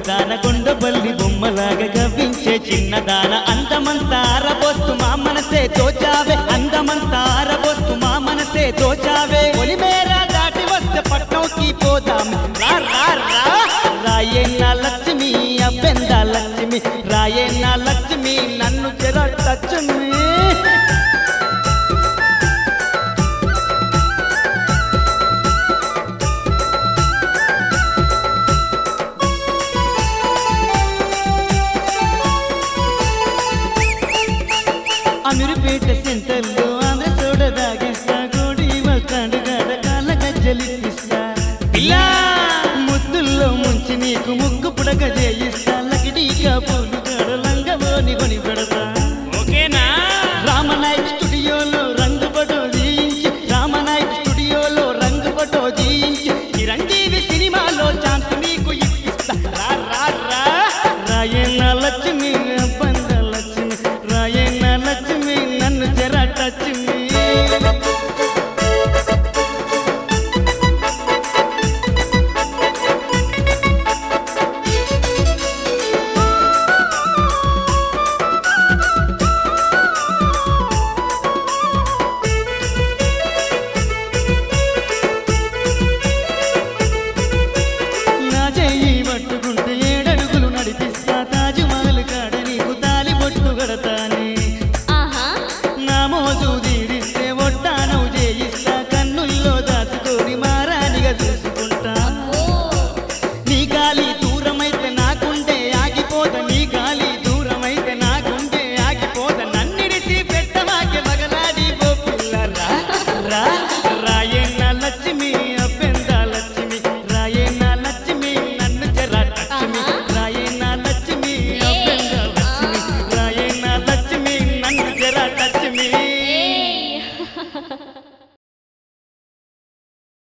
ముద్దుదాన కొండపల్లి బొమ్మలాగా గవ్వించే చిన్నదాన అందమంతా ఆరబోస్తు మా మనసే తోచావే అందమంతా ఆరబోస్తు మా మనసే తోచావే ఒలిమేర దాటి వస్తే పట్నంకి పోదాం రా రా రా రాయే నా లక్ష్మి అబ్బెంద లక్ష్మి రాయే నా లక్ష్మి నన్ను చెర లక్ష్మి అమీర్పేట సెంటర్లో ఆంధ్ర సోడ దాగేస్తా గోడి వస్తాడు గడ కాళ్ళ గజ్జలిస్తా పిల్లా ముద్దుల్లో ముంచి నీకు ముగ్గు పుడక చేయిస్తా లకిడీగా పూలు గడలంగమోని కొని పెడతా ఓకేనా రామనాయక్ స్టూడియోలో రంగు ఫోటో తీయించి రామనాయక్ స్టూడియోలో రంగు ఫోటో తీయించి చిరంజీవి సినిమాలో ఛాన్స్ నీకు ఇప్పిస్తా రా రా రా రాయన్న లక్ష్మి పంద లక్ష్మి రాయన్న లక్ష్మి నన్ను చెరటచ్చింది నా చెయ్యి పట్టుకుంటే 7 అడుగులు నడిపిస్తా తాజ్మహల్ కాడ నీకు తాలి బొట్టు కడతానే నా మోజు తీరిస్తే ఒట్టానవు చేయిస్తా కన్నుల్లో